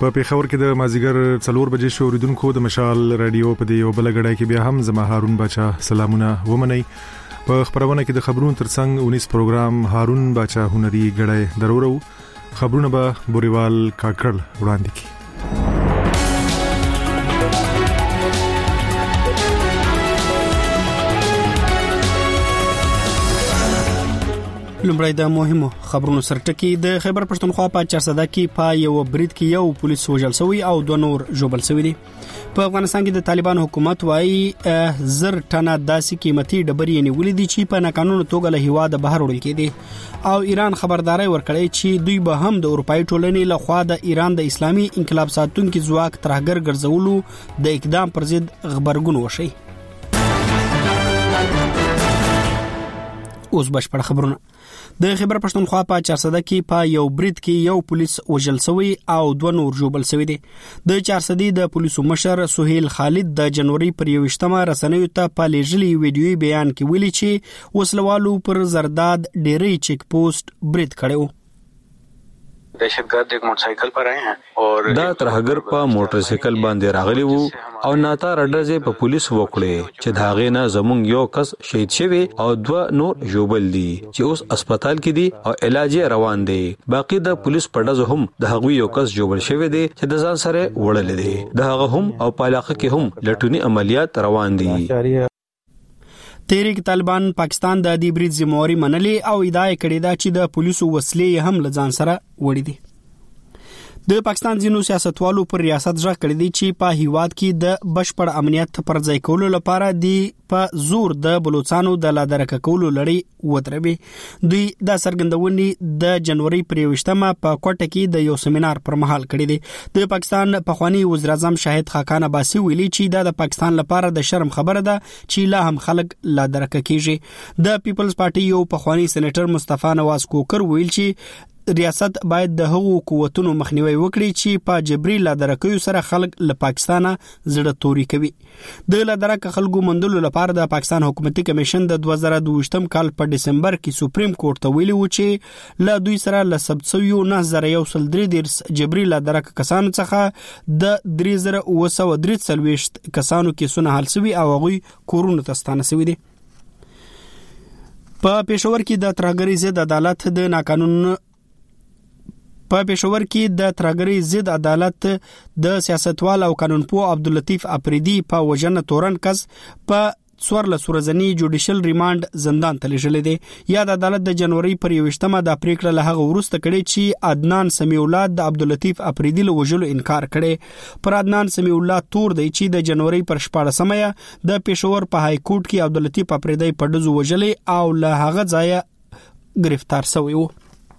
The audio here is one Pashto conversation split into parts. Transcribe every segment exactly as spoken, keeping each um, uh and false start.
په پیښور کې د مازیګر څلور بجې شو اوریدونکو د مشال رادیو په دی یو بل غړای کې بیا هم زما هارون بچا سلامونه ومني. په خبرونه کې د خبرونو ترڅنګ اونیس پروګرام هارون بچا هنري غړای درورو خبرونه به بوريوال کاکړ وړاندې کی. لومړی د مهمو خبرونو سرټکی د خیبر پښتونخوا په چارسده کې په یو برید کې یو پولیس وژل شوی او دوه نور ژوبل شوی دي. په افغانستان کې د طالبان حکومت وايي زر ټنه داسې قیمتي ډبرې نیولې دي چې په ناقانونه توګه له هیواده بهر وړل کېدي او ایران خبرداري ورکړی چې دوی به هم د اروپאי ټولنې له خوا د ایران د اسلامي انقلاب ساتونکو ځواک ترهګر ګرځولو د اقدام پر ضد خبرګون وشي. اوس بشپړ خبرونه. د خیبر پښتونخوا په چارسده کې په یو برید کې یو پولیس وژل شوی او دوه نور ژوبل شوی دي. د چارسدي د پولیسو مشر سهیل خالد د جنوري پر یوشتمه رسنیو ته په لېږلي ویډیوي بیان کې ویلي چې وسلوالو پر زرداد ډېری چیک پوسټ برید کړو. दहशतगर्द एक मोटरसाइकिल पर आए हैं और دا ترهګر په موټرسایکل باندې راغلی وو او ناتا رډرځه په پولیس وکړي چې داغه نه زمونږ یو کس شهید شوی او دوه نور ژوبل دي چې اوس هسپتال کې دي او علاج روان دي. باقی د پولیس پړځ هم د هغوی یو کس ژوبل شوی دي چې د ځان سره وړل دي. د هغه هم او په علاقه کې هم لټونی عملیات روان دي. تحریک طالبان پاکستان د دې برید ذمہواری منلې او ادعا کړې ده چې د پولیسو وسلې هم لځان سره وړي دي. د پاکستان ځینو سیاستوالو پر ریاست ځخ کړی دي چې په هیواد کې د بشپړ امنیت پر ځای کولو لپاره دی په زور د بلوچستانو د لادرکه کولو لړۍ ودروي. دوی د سرګندونې د جنوري پر یوشتمه په کوټه کې د یو سیمینار پر مهال کړی دي. د پاکستان پخوانی وزیر اعظم شاهد خاقان عباسي ویلي چې د پاکستان لپاره د شرم خبره ده چې لا هم خلک لادرکه کیږي. د پیپلز پارټي یو پخوانی سېنیټر مصطفی نواز کوکر ویل چې ریاست باید د هغو قوتونو مخنیوي وکړي چې په جبري لادرکیو سره خلک له پاکستانه زړه توري کوي. د لادرکه خلکو مندلو لپاره د پاکستان حکومتي کمیشن د دوه زره دوه کال په دسمبر کې سپریم کورټ ته ویلي و چې له دوی سره له سبسیو نه زره یو سل درې دیرس جبري لادرکه کسانو څخه د درې زره اوه سوه درې څلوېښت کسانو کیسونه حل شوي او هغوی کورونو ته ستانه شوي دي. په پېښور کې د ترهګرۍ ضد عدالت د ناقانونه په پېښور کې د ترهګرۍ ضد عدالت د سیاستوال او قانونپوه عبداللطیف افریدي په وژنه تورن کس په څوارلس ورځنی جوډیشل ریماند زندان ته لیږلی دی. یا د عدالت د جنوري پر یوشتمه د پریکړه له هغه وروسته کړې چې عدنان سمیع الله د عبداللطیف افریدي له وژلو انکار کړي. پر عدنان سمیع الله تور دی چې د جنوري پر شپاړسمه د پېښور په های کورټ کې عبداللطیف افریدي په ډزو وژلی او له هغه ځایه گرفتار شوی و.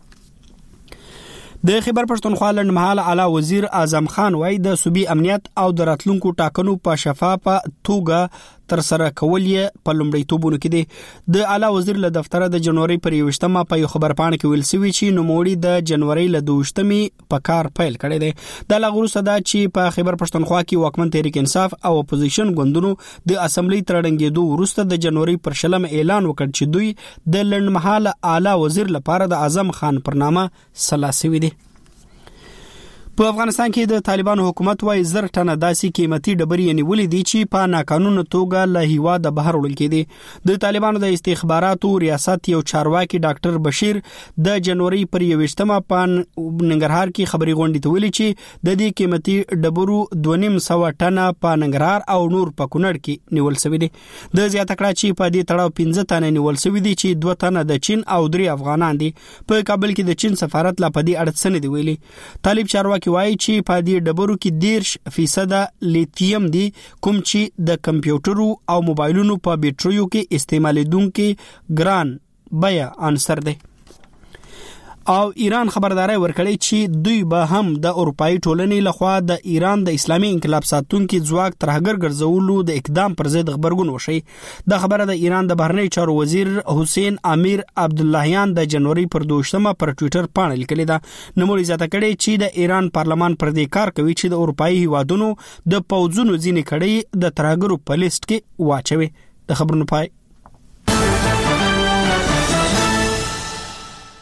د خیبر پښتونخوا لنډمهاله اعلی وزیر اعظم خان وايي د صوبې امنیت او د راتلونکو ټاکنو په شفافه توګه تر سره کول یې په لومړیتوبونو کې دي. د اعلی وزیر له دفتر د جنوري پر یوشتمه په یو خبرپاڼه کې ویل شوی چې نوموړي د جنوري له دوشتمې په کار پیل کړی دی. د لغړو صدا چې په خیبر پښتونخوا کې واکمن تحریک انصاف او اپوزیشن ګوندونو د اسمبلی ترړنګېدو وروسته د جنوري پر شلم اعلان وکړ چې دوی د لنډمهاله اعلی وزیر لپاره د اعظم خان پر نامه سلاسوي دي. په افغانستان کې د طالبانو حکومت وايي زر ټنه داسې قیمتي ډبرې نیولې دي چې په ناقانونه توګه له هیواده بهر وړل کېدي. د طالبانو د استخباراتو ریاست یو چارواکي ډاکټر بشیر د جنوري پر یوشتمه په ننګرهار کې خبري غونډې ته ویلي چې د دې قیمتي ډبرو دوه نیم سوه ټنه په ننګرهار او نور په کونړ کې نیول شوی دي. د زیاته کړه چې په دې تړاو پنځه ټنه نیول شوی دي چې دوه ټنه د چین او درې افغانان دي. په کابل کې د چین سفارت لا په دې اړه څه نه دی ویلي. طالب چارواکي وایي چې په دې ډبرو کې دیرش فیصد لیتیم دي کوم چې د کمپیوټرو او موبایلونو په بیټریو کې استعمالیدونکي ګران بیه عنصر دی. او ایران خبرداري ورکړی چې دوی به هم د اروپאי ټولنې لخوا د ایران د اسلامي انقلاب ساتونکو ځواک ترهګر ګرځولو د اقدام پر ضد خبرګون وشي. د خبره د ایران د بهرنی چارو وزیر حسین امیر عبداللهیان د جنوري پر دوشتمه پر ټوئیټر باندې لیکلی دا. نوموړي ځاته کړی چې د ایران پارلمان پر دې کار کوي چې د اروپאי هیوادونو د پوځونو ځینې کړي د ترهګرو په لیست کې واچوي. د خبرونو پای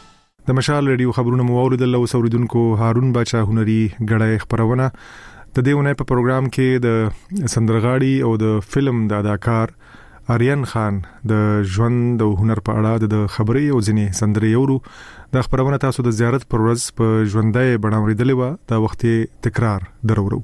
د مشال ریډیو خبرونه مو اوریدل او اوریدونکو هارون باچا هنري غړای خبرونه د دیونه په پروګرام کې د سندرغاړي او د فلم د اداکار آریان خان د ژوند او هنر په اړه د خبري او ځینې سندري اورو د خبرونه تاسو د زیارت پر ورځ په ژوندۍ بڼاوریدلې و دا وخت تکرار درورو.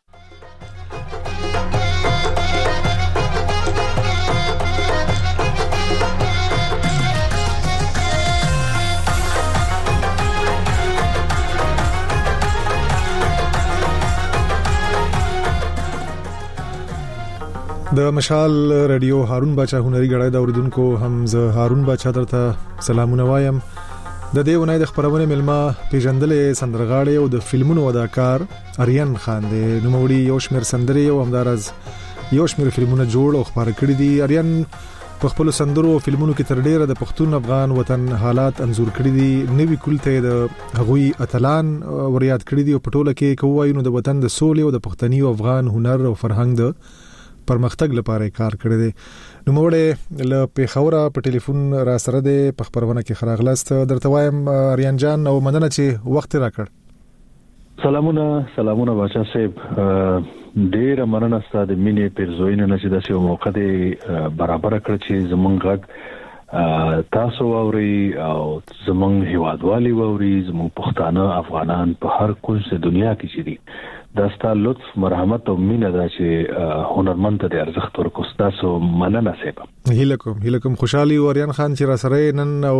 د مشال ریډیو هارون باچا هنري غړای د اوریدونکو هم زه هارون باچا درته سلامونه وایم. د دې ونای د خبرونه ملما پیژندلې سندرغاړي او د فلمونو اداکار آریان خان د نوموړي یو شمېر سندري او همدارز یو شمېر فلمونه جوړ او خبر کړی دي. آریان په خپل سندرو او فلمونو کې تر ډیره د پښتون افغان وطن حالات انزور کړی دي. نوې کولته د هغوی اتلان وریاد کړی دي او پټوله کې کوی نو د وطن د سولې او د پښتني او افغان هنر او فرهنګ د پرمختګ لپاره کار کړی دی. نو موږ له پیښور په ټلیفون را سره د پخبرونه کې خراغلاست درته وایم آریان جان او مننه چې وخت راکړ. سلامونه سلامونه باچا صاحب، ډیر مننه ستاسو د مینې پیرزوینه نه چې داسې موقع دی برابر کړ چې زمونږ غږ تاسو اوري او زمونږ هیوادوالي اوري، زمونږ پښتانه افغانان په هر کونج د دنیا کې چې دي دا ستاسو لطف مرحمت او مینه دا چې هنرمند ته د ارزښت ورکو تاسو مننه صاحب. هیله کوم هیله کوم خوشحالي آریان خان چې را سره نن او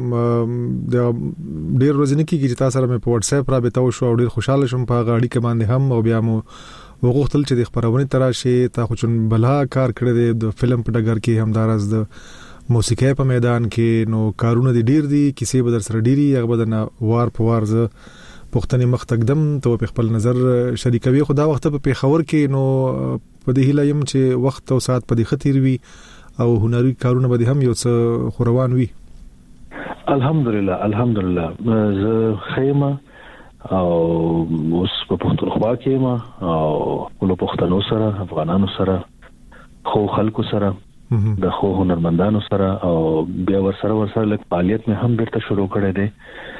د ډیر ورځې کې چې تاسو سره مې په واتس اپ رابطه وشو او ډیر خوشاله شوم په غاړي کې باندې هم او بیا مو وغوښتل چې د خبرونه تراشي تا خو چون بلا کار کړی دی د فلم په ډګر کې همدارز د موسیقي په میدان کې نو کارونه دي ډیر دي کیسې به در سره ډیری هغه بدنه وار په وار ز پښتني مخ تقدم ته په خپل نظر شریکوي. خدا وخت په پیښور کې نو په دې هیله يم چې وخت او ساعت په دې خطر وي او هنري کارونه به هم یو څه خوروان وي. الحمدلله الحمدلله زه خیمه او اوس په پښتونخوا کې ما او له پښتنو سره افغانانو سره خو خلکو سره د خو هنرمندانو سره او بیا ور سره ور سره لک فعالیت مې هم بیرته شروع کړې ده.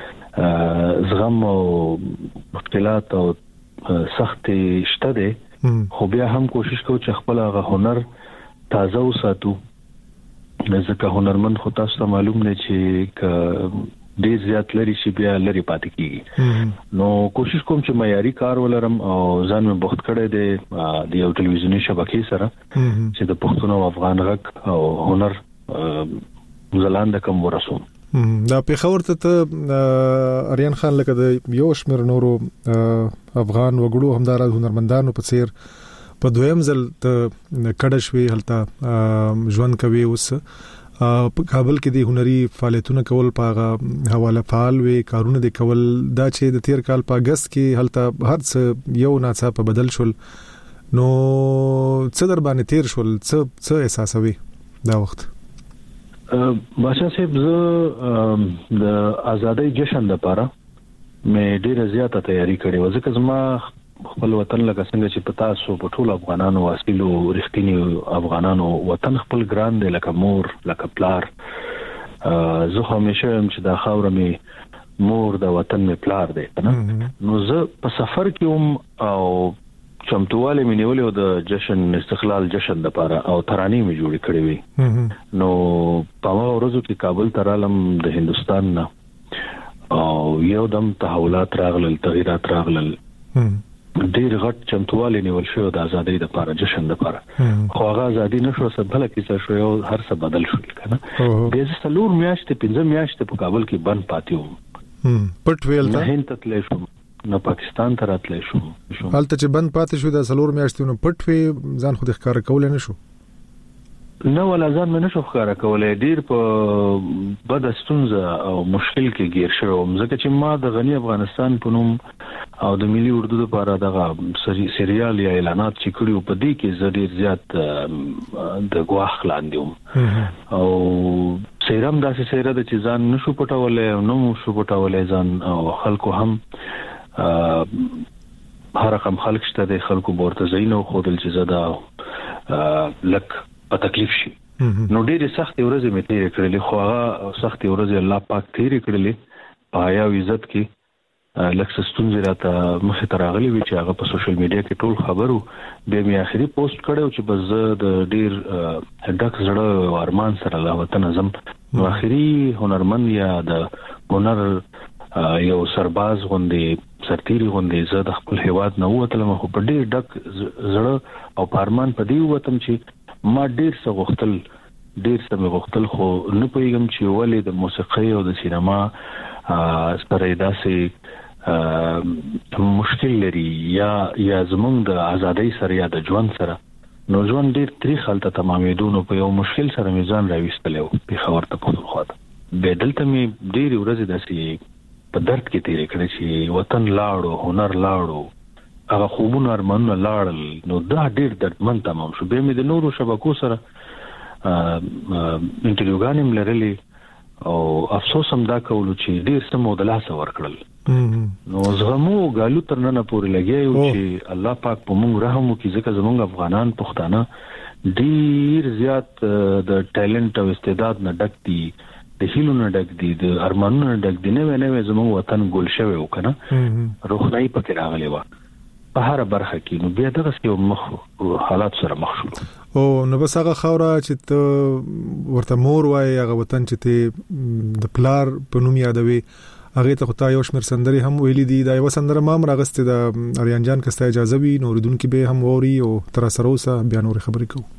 زغم او مشکلات او سخت شته دي خو بیا هم کوشش کوو چې خپل هغه هنر تازه وساتو. ځکه هنرمند خو تاسو ته معلوم نه چې ک ډیر زیات لري چې بیا لري پاتې کیږي. نو کوشش کوم چې معیاري کار ولرم او ځان مې بوخت کړی دی د یو ټلویزیونی شبکې سره چې د پښتون او افغان غږ او هنر ځلاند کوم ورسوم. دا پیښور ته آریان خان لکه د یو شمېر نورو افغان وګړو همدارا هنرمندانو په څیر په دویم ځل ته کډه شوی هلته ژوند کوي. اوس په کابل کې د هنري فعالیتونو کول په حواله فعال وي کارونه د کول دا چې د تیر کال په اگست کې هلته هر څه یو ناڅاپه بدل شول. نو څه در باندې تیر شول څه څه احساسوي دا وخت؟ باشا صاحب زه د ازادۍ جشن لپاره مې ډیره زیاته تیاری کړې و ځکه زما خپل وطن لکه څنګه چې پتا سو په ټول افغانانو اصلي رښتینی افغانانو وطن خپل ګران دی لکه مور لکه پلار. زه همیشه هم چې دا خاور مې مور د وطن مې پلار دی نه. نو زه په سفر کې هم او چمتواله مې نیولې د جشن استقلال جشن لپاره او ترانې مې جوړې کړې وي. نو په هغه ورځو کې کابل ته رالم د هندستان نه او یو دم تحولات راغلل تغیرات راغلل ډیر غټ چمتواله نیول شو د ازادۍ لپاره جشن لپاره. خو هغه ازادي نشو سبله کیسه شو یو هر څه بدل شو کنه. به څلور میاشتې پنځه میاشتې په کابل کې بند پاتې وم. پټ ویل ته هند ته تللی شوم نو پاکستان ته راتلی شو. حالت چې بند پاتې شو د څلور میاشتې نو پټ وی ځان خو د ښکار کول نه شو. نو ولا ځان مې نشو ښکار کولای ډیر په بد ستونزه او مشکل کې گیر شوم ځکه چې ما د غنی افغانستان په نوم او د ملي اردو لپاره دغه سریال یا اعلانات چې کړیو په دې کې زړه زیات د غواخ لاندې وم او سیرم داسې سیره د چې ځان نشو پټولای نو مو شو پټولای ځان او خلکو هم هر رقم خلک شته د خلکو ورته زینو خودل چې زدا لک په تکلیف شي. نو ډېر سخت ورځې مې تیر کړلې خو هغه سخت ورځې الله پاک تیر کړلې پایا او عزت کې لکه ستونزې راته مخه تراغلي وی چې هغه په سوشل میډیا کې ټول خبرو به می اخري پوسټ کړو چې بس د ډیر ډک زړه ارمان سره لا وطن اعظم نو اخري هنرمند یا د هنر یو سرباز غوندي سرتيري غوندي زه د خپل هیواد نه وتلم خو په ډیر ډک زړه او پارمان په دی وتم چې ما ډیر څه غوښتل ډیر څه غوښتل خو نه پوهیږم چې ولې د موسیقي او د سینما سره داسې مشکل لري یا یا زمونږ د ازادۍ سره یا د ژوند سره نو ژوند ډیر تاریخ حالت تمامېدو نو په یو مشکل سره میزان راويستلو په خبر ته په خواته به دلته می ډیر ورځې داسې په درد کې تیرې کړې چې وطن لاړو هنر لاړو هغه خوبونه ارمانونه لاړل نو دا ډیر دردمن تمام شو به می د نورو شبکو سره انټروګانم لرلې او افسوس هم دا کولو چې ډیر سم مودلاسه ورکړل نو زغمو غالو ترنه پورې لګیو چې الله پاک په موږ رحم وکړي ځکه زموږ افغانان پښتانه ډیر زیات د ټیلنټ او استعداد نه ډک دي د هیلو نه ډک دي د ارمانونو نه ډک دي نه نه زموږ وطن ګل شوی وکنه روخناي پکې راغلی و په هر برخه کې نو بیا دغه یو مخ حالات سره مخ شو او نو بس هغه خاوره چې ته ورته مور وای هغه وطن چې ته د پلار په نوم یادوي هغه ته خدای یو شمیر سندري هم ویلي دي دا یو سندره مام راغسته د اریان جان کسته اجازه وي نو ردونکو به هم ووري او تر سره اوسه بیا نور خبرې کوو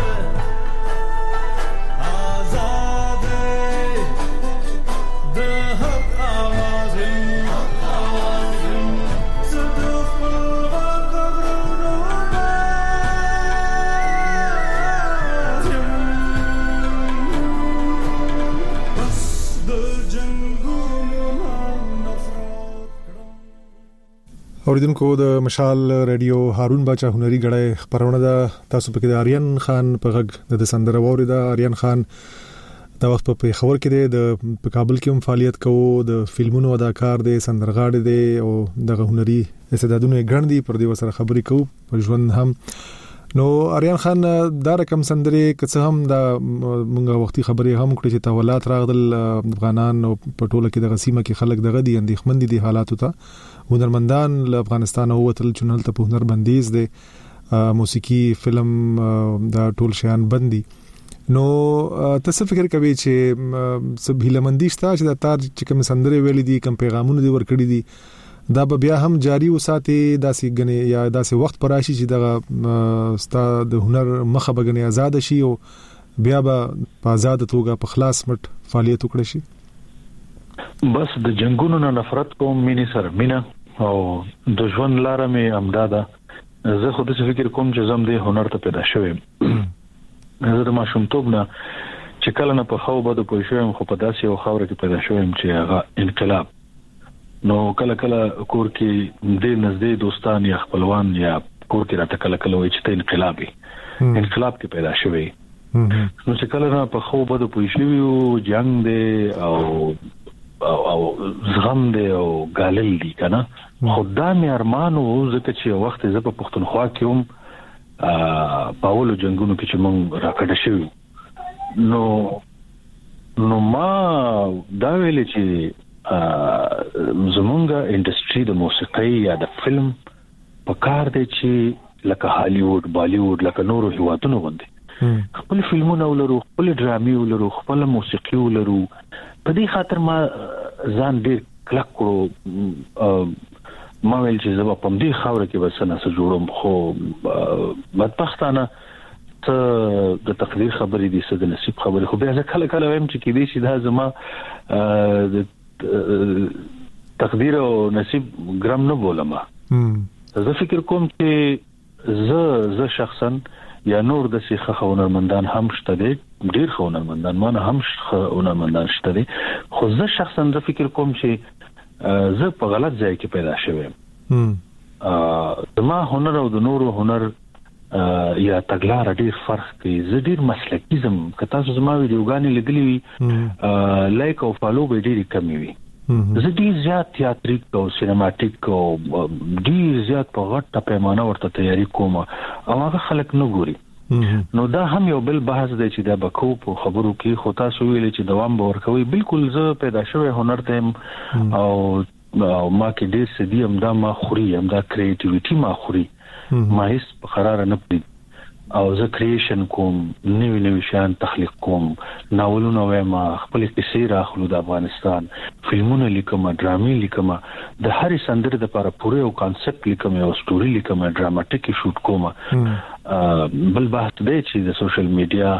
the اوریدونکو د مشال رادیو هارون باچا هنري غړې خبرونه ده تاسو پکې د آریان خان په غږ د سندره ووري ده. آریان خان دا وخت په خبر کې د په کابل کې هم فعالیت کوي، د فلمونو اداکار دی، سندرغاړی دی او د هنري استعدادونو ګڼ دي پر دې وسره خبرې کوي په ژوند هم. نو آریان خان دا رقم سندري که هم دا مونږه وختي خبرې هم کړې چې تحولات راغلل افغانان او په ټوله کې د غسیمه کې خلک دغه دي اندېښمن دي حالاتو ته. هنرمندان له افغانستان ووتل چونل ته په هنر بندیز دي، موسیقي، فلم دا ټول شیان بندي. نو تاسو فکر کوئ چې سب هیلمندي شته چې دا تار چې کوم سندري ویلې دي، کوم پیغامونه دي ورکړي دي، دا به بیا هم جاری وساتي داسې غني یا داسې وخت پر راشي چې دا ستاسو د هنر مخه بغني آزاد شي او بیا به په آزاد توګه په خلاص مټ فعالیت وکړي شي؟ بس د جنگونو نه نفرت کوم، مینې سره مینا او د ژوند لاره مې امداده. زه خو د فکر کوم چې زم د هنر ته پیدا شوم. زه د ماشومتوب نه چې کله نه په خو بده پوه شوم، خو په داسې یو خاور کې پیدا شوم چې هغه انقلاب. نو کله کله کور کې د نږدې دوستان یا خپلوان یا کور کې راته کله کله وایي چې ته انقلابي انقلاب کې پیدا شوی. نو چې کله نه په خو بده پوه شوم جنگ دی او او او زغم دی او غالل دی کنه. خدای مې ارمانو زکه چې وخت زه په پښتونخوا کې هم په اولو جنگونو کې چې مونږ راکړه شو، نو نو ما دا ویل چې زمونږه انډستری د موسیقي یا د فلم په کار دی چې لکه هالیوډ، بالیوډ، لکه نورو هیوادونو باندې خپل فلمونه ولرو، خپل ډرامي ولرو، خپل موسیقي ولرو. په دې خاطر ما ځان ډېر کلک کړو. ما ویل چې زما په دې خاور کې وسنه سره جوړم، خو بدبختانه ته د تقدیر خبرې دي، څه د نصیب خبرې. خو بیا ځکه کله کله وایم چې کې دې شي دا زما د تقدیر او نصیب ګرام نه بولم. زه فکر کوم چې زه زه شخصا یا نور د سیخه هنرمندان هم شته دي، ډیر هنرمندان ما نه هم هنرمندان شته دي، خو زه شخصا د فکر کوم چې زه په غلط ځای کې پیدا شوم. زما هنر او د نورو هنر یا تګلار ډیر فرق کوي. زه ډیر مسلکي زم، که تاسو زما ویډیوګانې لیدلې وي لایک او فالو به ډیر کم وي. زه ډیر زیات تیاتریک او سینماټیک او ډیر زیات په غټه پیمانه ورته تیاری کوم او هغه خلک نه ګوري. نو دا هم یو بل بحث دی چې دا بکو په خبرو کې خو تاسو ویلې چې دوام به ورکوي. بالکل زه پیدا شوی هنر ته او ما کې ډیر څه دي، هم دا ما خوري، هم دا کریټیویټي ما خوري، ما هیڅ قرار نه پدې او زه کریشن کوم، نوی نوی شیان تخلیق کوم، ناولونه وایم، خپل کیسې راخلو د افغانستان، فلمونه لیکم، ډرامې لیکم، د هر سندره د لپاره پوره یو کانسپټ لیکم، یو سټوري لیکم، ډراماټیک شوټ کوم. بل بحث دی چې د سوشل میډیا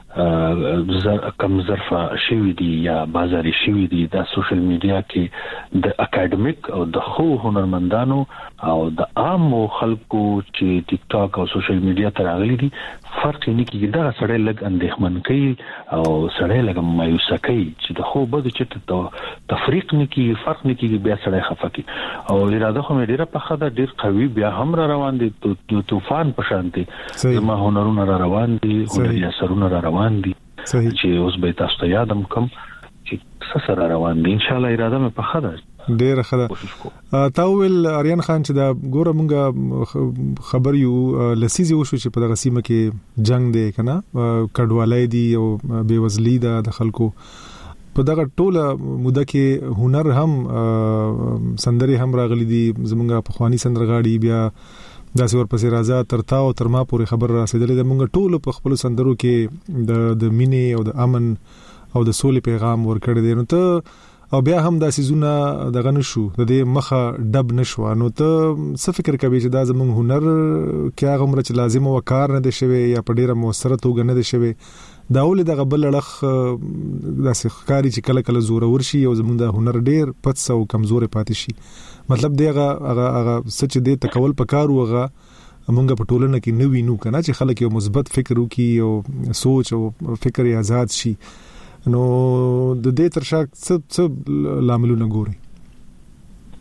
کم ظرفه شوی دی یا بازاري شوی دی. د سوشل میډیا کې د اکیډمیک او د خو هنرمندانو او د عام خلکو چې ټیک ټاک او سوشل میډیا ته راغلي دي فرق نه کیږي. دا سړی لګ اندېښمن کوي او سړی لګ مایوس کوي چې د خو بده چې تفریق نه کیږي، فرق نه کیږي، بیا سړی خفه کوي. او اراده خو مې ډیره په خاطر ډیر قوي بیا هم را روان دي، د طوفان په شان دي. زما هنرونه را روان دي، هنري اثرونه را روان دي چې اوس به تاسو ته یادم کوم چې څه سره روان دي. ان شاء الله اراده مې په خاطر ډیر خبره. تاول آریان خان چې دا ګوره مونږه خبر یو لسیزي وشو چې په دغه سیمه کې جنگ دی کنه، کډوالۍ دي او بیوزلی ده د خلکو. په دغه ټوله موده کې هنر هم سندري هم راغلي دي، زمونږه په خواني سندرغاړي بیا داسې ورپسې راځه تر تا او تر ما پورې خبر راسېدلې ده. مونږ ټول په خپل سندرو کې د د مینې او د امن او د سولې پیغام ورکړی دی. نو ته او بیا هم داسې زونه دغه نشو د دې مخه ډب نشو. نو ته څه فکر کوي چې دا زموږ هنر کې هغه عمر چې لازم او کار نه دی شوی یا په ډیره موثره توګه نه دی شوی، دا ول دغه بل لړخ داسې ښکاری چې کله کله زوره ورشي او زموږ د هنر ډیر پڅ او کمزوري پاتې شي. مطلب دیغه هغه هغه سچ دې تکول پکارو هغه مونږ په ټولنه کې نوې نو کنه چې خلک یو مثبت فکر وکي او سوچ او فکر آزاد شي. نو د دې ترشا څه څه لاملونه ګوري؟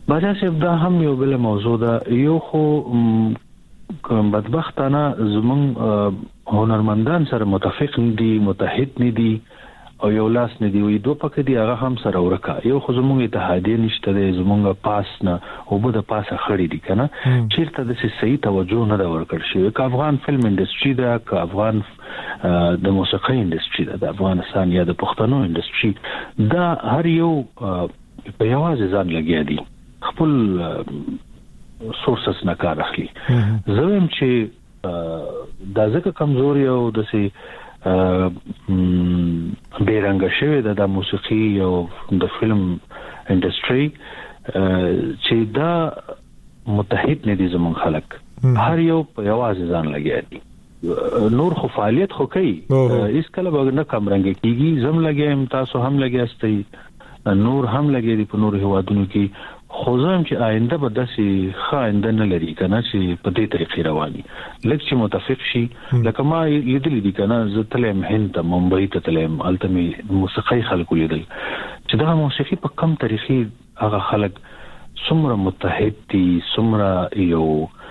باچا صاحب دا هم یو بل موضوع ده. یو خو کوم بدبختانه زمون هنرمندان سره متفق ندي، متحد ندي او یو لاس ندي وي دوه پکې دي هغه هم سره ورکا. یو خو زمونږ اتحادیه نشته ده، زمونږ پاس نه او بده پاسه خړې دي کنه، چیرته د صحیح توجه نه دا ورکړ شي. ک افغان فلم انډستری ده، ک افغان د موسیقي انډستری ده، د افغانستان یا د پښتنو انډستری دا هر یو په یوازې ځان لګیا دي، خپل سورسز نه کار اخلي. زم چې دا ځکه کمزوري او د سي بیرنګ شوی د موسیقي او د فلم انډستری چې دا متحد نه دي زمون خلک، هر یو په یوازې ځان لګیا دي. نور خو فعالیت خو کوي، اس کله به نه کم رنګ کیږي، زم لګیم تاسو هم لګیاستئ، نور هم لګی دي په نور هوادونو کې. خو زم چې آینده به داسې خاینده نه لري کنه چې په دې طریقې رواني، لکه چې متفق شي. لکه ما لیدل دي کنه، زه تلم هند ته، ممبئی ته تلم، التمي موسیقي خلکو لیدل چې دا موسیقي په کم طریقې هغه خلک څومره متحد دي، څومره یو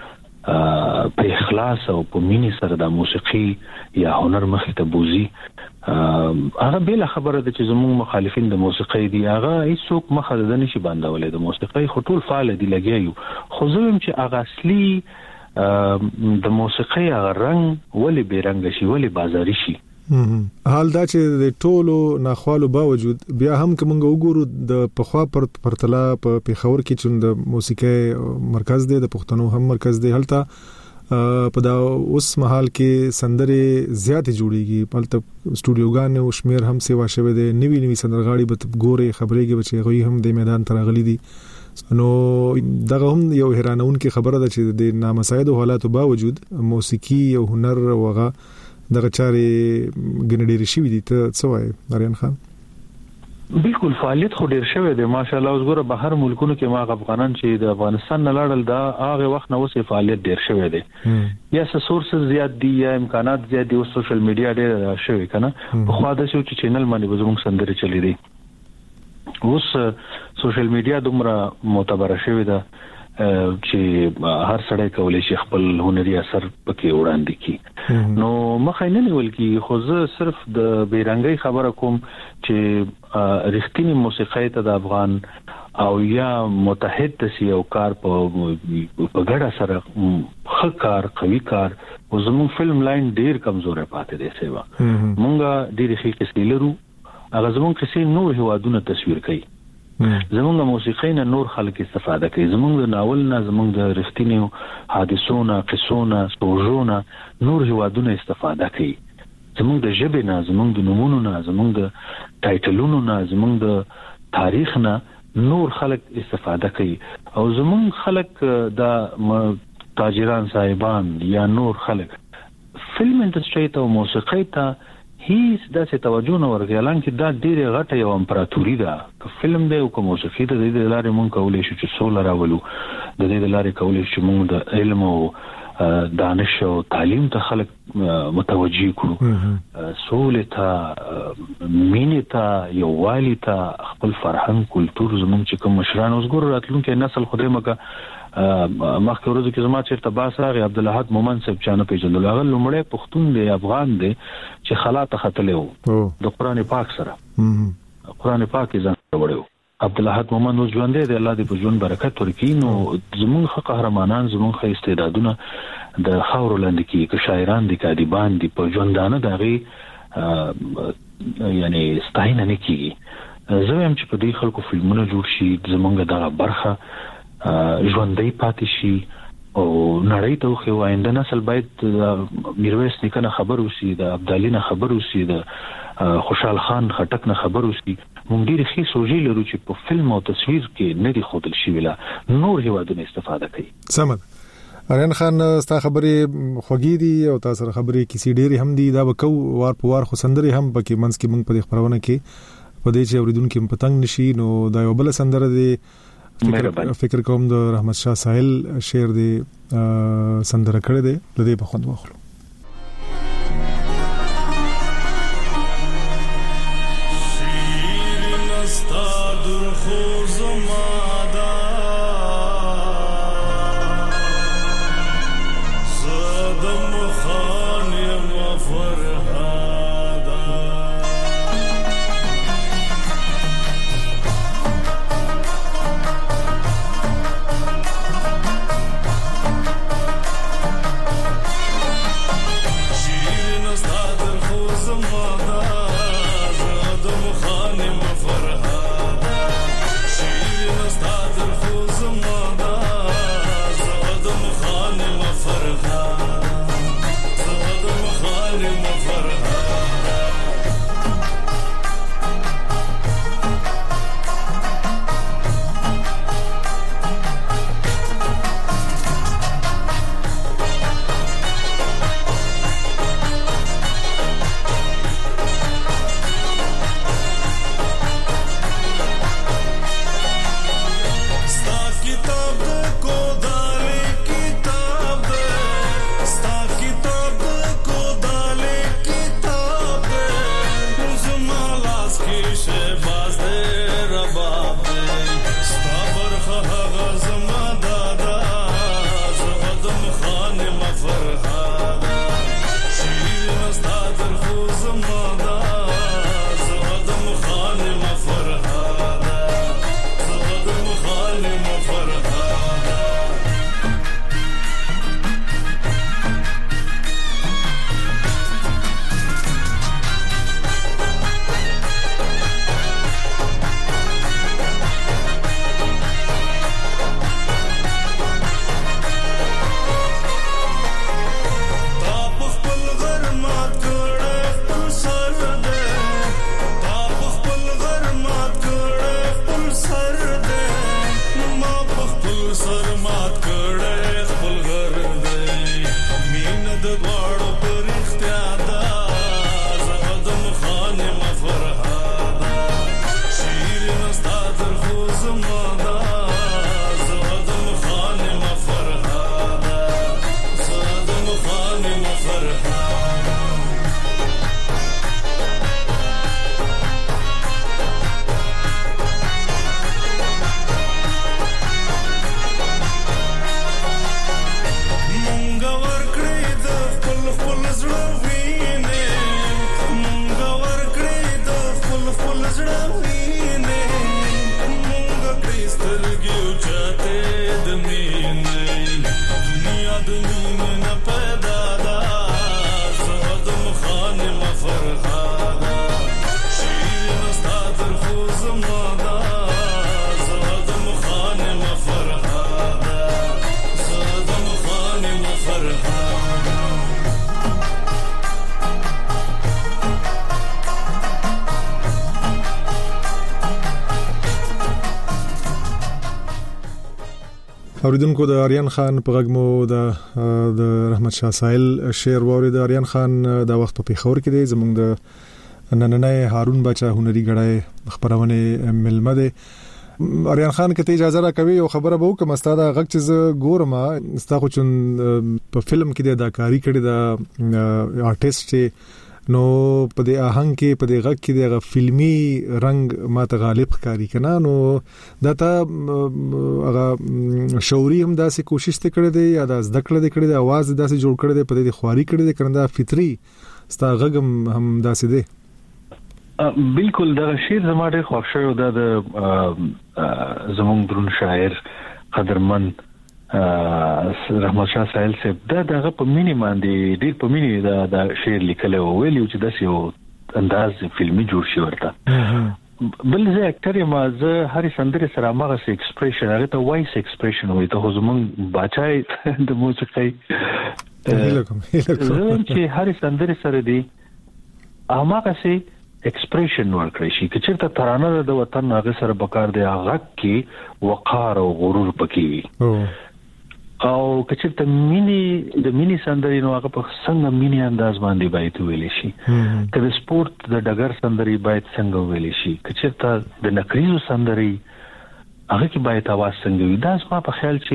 په اخلاص او په مینې سره د موسیقي یا هنر مخې ته بوزي. هغه بل خبره ده چې زموږ مخالفین د موسیقي دي هغه هیڅوک مخه ده نشي باندولې د موسیقي، خو ټول فعال دي لګیایو. خو زم چې هغه اصلي د موسیقي هغه رنگ ولې بیرنګ شي، ولې بازاري شي. حال دا چې د ټولو ناخوالو باوجود بیا هم کومه وګورو د پخوا پر پرتلا په پیښور کې چې د موسیقي مرکز دی، د پښتنو هم مرکز دی، هلته په دا اوس مهال کې سندرې زیاتې جوړیږي، پلته سټوډیوګان او شمیر هم سیوا شوه دي، نوی نوی سندرغاړي به ګوري خبرېږي بچي غوي هم د میدان ترغلي دي. نو دغه هم یو حیرانون کې خبره ده چې د نامساعد حالاتو باوجود موسیقي او هنر وغه دغه چاري ګنډېری شي دي. ته څه وایې نارین خان؟ بالکل فعالیت خو ډیر شوی دی ماشاءالله. اوس ګوره بهر ملکونو کې ما افغانان چې د افغانستان نه لاړل دا هغه وخت نه اوسې فعالیت ډیر شوی دی، یا سورسز زیات دي یا امکانات زیات دي، او سوشل میډیا ډیر شوی کنه. په خوا د شو چې چینل باندې زموږ سندري چلی دي، اوس سوشل میډیا دومره معتبر شوی ده چې هر سړی کولای شي خپل هنري اثر پکې وړاندې کړي. نو مخه نه نیول کی، خو زه صرف د بیرنګي خبره کوم چې رښتینی موسیقي ته د افغان او یا متحد تسی او کار په ګډه سره خکار قوي کار. او زموږ فلم لاین ډیر کمزور پاتې دی سیوا، مونږه ډیر ښه کیسې لرو، هغه زموږ کیسې نور هوادونه تصویر کوي، زمونږ موسیقي نه نور خلک استفاده کوي، زمونږ ناول نه، زمونږ د رښتینیو حادثونو، قصونو، سوژونو نور هوادونه استفاده کوي، زمونږ د ژبې نه، زمونږ د نومونو نه، زمونږ د ټایټلونو نه، زمونږ د تاریخ نه نور خلک استفاده کوي. او زمونږ خلک د تاجران صاحبان یا نور خلک فلم انډستری ته او موسیقي ته هیڅ داسې توجه نه ورکوي، حالانکه دا ډېره غټه یو امپراتوري ده. که فلم دی او که موسیقي ده، د دې لارې مونږ کولی شو چې سوله راولو، د دې لارې کولی شو چې مونږ د علم او دانش او تعلیم ته خلک متوجه کړو، سولې ته، مینې ته، یووالي ته، خپل فرهنګ کلتور زمونږ چې کوم مشران اوس ګورو راتلونکي نسل خدای مکه مخکې ورځو کې زما چیرته باس راغی عبدالاحد مومن صاحب چانه پیژندل، هغه لومړی پښتون دی، افغان دی چې خلا ته ختلی وو د قرآن پاک سره، قرآن پاک یې ځان سره وړی وو. عبدالاحد مومن اوس ژوندی دی، الله دې په ژوند برکت ورکړي. نو زمونږ ښه قهرمانان، زمونږ ښه استعدادونه د خاورو لاندې کېږي، که شاعران دي، که ادیبان دي، په ژوندانه د هغې یعنی ستاینه نه کېږي. زه وایم چې په دې خلکو فلمونه جوړ شي، زمونږ دغه برخه ژوندۍ پاتې شي او نړۍ ته وخی. آینده نسل باید میرویس نیکه نه خبر وسی، د ابدالي نه خبر وسی، د خوشحال خان خټک نه خبر وسی. مونږ ډېرې ښې سوژې لرو چې په فلم او تصویر کې نه دي ښودل شوي، لا نور هیوادونه استفاده کوي. سمه ده. ارین خان ستا خبرې خوږې دي او تاسو سره خبرې کیسې ډېرې هم دي، دا به کو وار په وار، خو سندرې هم پکې منځ کې مونږ په دې خبرونه کې په دې چې اوریدونکو په پتنګ نشي. نو دا یو بل سندره دی، فکر فکر کوم د رحمت شاه ساحل شعر دی سندره کړی دی، د دې په خوند واخلو. شیر نستا در خوز مادا اوریدونکو د آریان خان په غږمو د د رحمت شاه ساحل شعر ووري د آریان خان د وخت په پیښور کې دی زموږ د نننې هارون بچا هنري غړای خبرونه ملمه دی. آریان خان کته اجازه را کوي او خبره به وکم استاد غږ چې ګورم استاخو چون په فلم کې د اداکاری کړي د آرټیست نو په دې آهنګ کې په دې غږ کې دغه فلمي رنگ ماته غالب ښکاری کنه نو دا ته هغه شعوري هم داسې کوشش ته کړی دی یا د زده کړې د کړی د आवाज داسې جوړ کړی دی په دې خواري کړی دی کنه دا فطري ستا غږ هم داسې دی. بالکل دا شعر زموږ خوښ شو د زموږ درون شاعر قدرمن رحمت شاه ساحل صاحب دا دغه په مینی باندې ډیر په مینی دا د شعر لیکل او ویلو چې داسې یو انداز فلمي جوړ شي ورته. بل زه اکټر ما زه هر سندره سره ماغه سي ایکسپریشن هغه ته وایس ایکسپریشن وي ته زمون بچای د موسیقي هیلکم هیلکم چې هر سندره سره دی هغه سي ایکسپریشن ورکړي شي چې چیرته ترانه د وطن هغه سره بکار دی هغه کې وقار او غرور پکې او کچته مینی د مینی سندري نو هغه په څنګه مینی انداز باندې باید ویل شي کله سپورت د ډګر سندري باید څنګه ویل شي کچته د نکریزو سندري هغه کې باید आवाज څنګه وي دا ما په خیال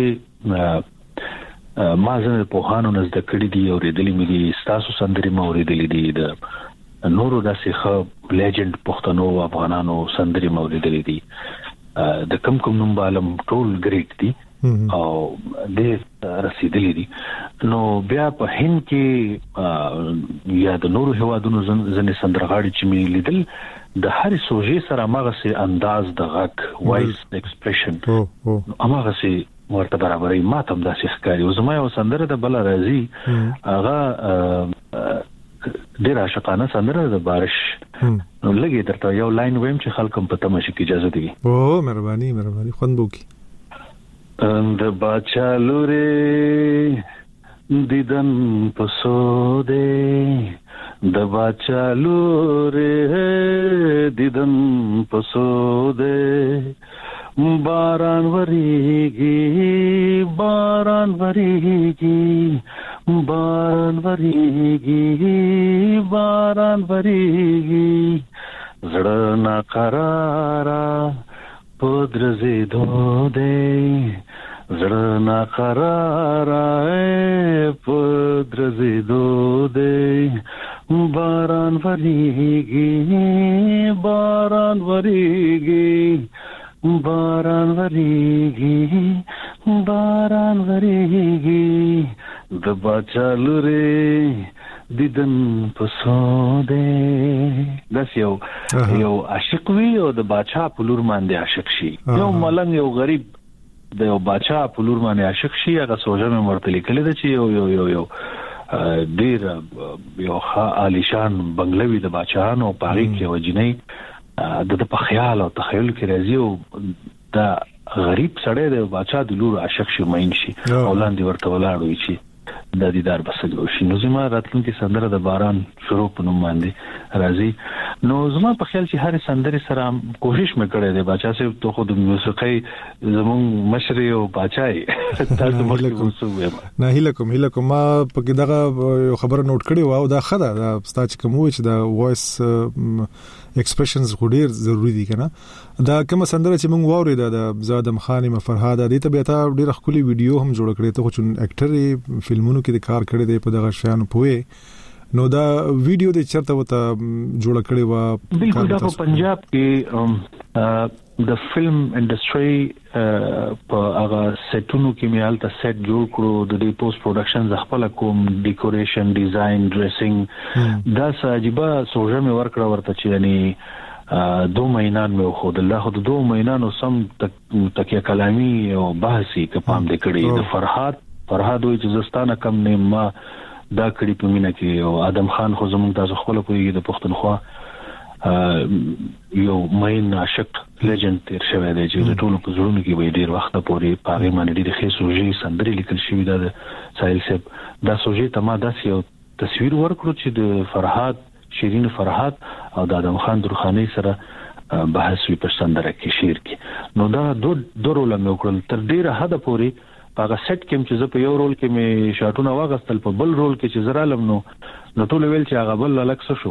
چې ما زه په هانو نزد کړی دی او ریدلی مې دي تاسو سندري ما ورېدلې دي د نورو داسې خو لیجند پښتنو افغانانو سندري ما ورېدلې دي د کم کم نوم عالم ټول ګریټ دي او دې رسیدلې دي نو بیا په هند کې یا د نورو هوادونو ځنې سندرغاړي چې مې لیدل د هر سوژې سره هغه سي انداز د غږ وایس ایکسپریشن هغه سي ورته برابرې ماته هم داسې ښکاري او زما یو سندره د بل راځي هغه ډیر عاشقانه سندره د بارش نو لګي درته یو لاین ویم چې خلکم په تماشې کې اجازه دی. او مهرباني مهرباني خوند وکي. د باچا لوري دیدن پسو دے د باچا لوري دیدن پسو دے باران وریږي باران وریږي باران وریږي باران وریږي زړه نا قرارا پدرزي دو دے زړه نا قرارا پدرزي دو دے باران وریږي باران وریږي باران وریږي باران وریږي د باچا لوري دیدن پسو دے داس یو یو عاشق وی او د باچا په لور باندې عاشق شي یو ملنګ یو غریب د یو باچا په لور باندې عاشق شي هغه سوجا مې ورته لیکل دي چې یو یو یو یو ډیر یو عالیشان بنگلوي د باچاانو پاري کې وجنې د په خیال او تخیل کې راځي او دا غریب سړی د باچا د لور عاشق شي مین شي اولاد ورته ولاړوي شي د دیدار بسګو شي نو زما راتلونکي سندره د باران شروع په نوم باندې راځي نو زما په خیال چې هر سندره سره کوشش مې کړې ده باچا صاحب ته خود موسیقي زمون مشر او باچای تاسو مخکې نه هیله کوم هیله کوم ما په دغه خبره نوٹ کړې و او دا خده دا ستاسو کوم چې دا وایس ایکسپریشنز ډیر ضروری دي کنه دا کوم سندره چې موږ واورید د زادم خان مفرهاد د ته بیا ته ډیر خولي ویډیو هم جوړ کړی ته خو چون اکټر فلمونو کې د کار کړی دی په دغه شان پوهه نو دا ویډیو د چرته وته جوړ کړی و بالکل دا په پنجاب کې د فلم انډستری په هغه سیټونو کې میال ته سیټ جوړ کړو د دې پوسټ پروډکشن ز خپل کوم ډیکوریشن ډیزاین ډریسینګ دا ساجيبه سوجا مې ورکړه ورته چې یعنی دو مهینان مې خو د الله خو دو مهینانو سم تکیه کلامی او بحثي کپام د کړي د فرحات فرحاد وي چې زستانه کم نه ما دا کړي په مینا کې او ادم خان خو زموږ تاسو خپل کوی د پښتونخوا یو مین عاشق لیجند تیر شوی دی چې ټول په زړونو کې وي ډیر وخت پورې پاره باندې ډیر ښه سوژې سندري لیکل شوی دا ساحل صاحب دا سوژې ته ما داسې یو تصویر ورکړو چې د فرحاد شیرین فرحاد او د ادم خان درخاني سره بحث وی په سندره کې شعر کې نو دا دو درو لمه وکړل تر ډیره حد پورې هغه سیټ کې چې زه په یو رول کې مې شاټونه واغستل په بل رول کې چې زرالم نو نو ټول ویل چې هغه بل لکس شو